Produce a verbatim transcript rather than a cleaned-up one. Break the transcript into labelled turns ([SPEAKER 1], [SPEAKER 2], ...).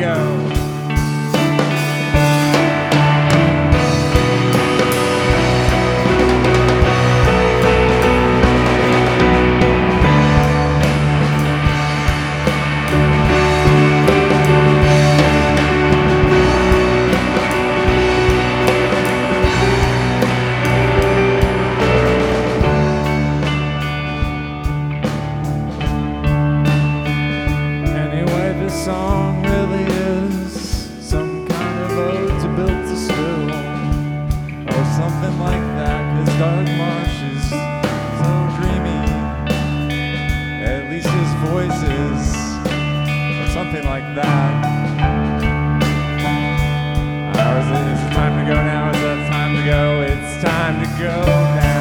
[SPEAKER 1] go. Song really is some kind of ode to build to spill, or something like that, 'cause Doug Marsh is so dreamy, at least his voice is, or something like that. Or is it, is it time to go now? Is it time to go? It's time to go now.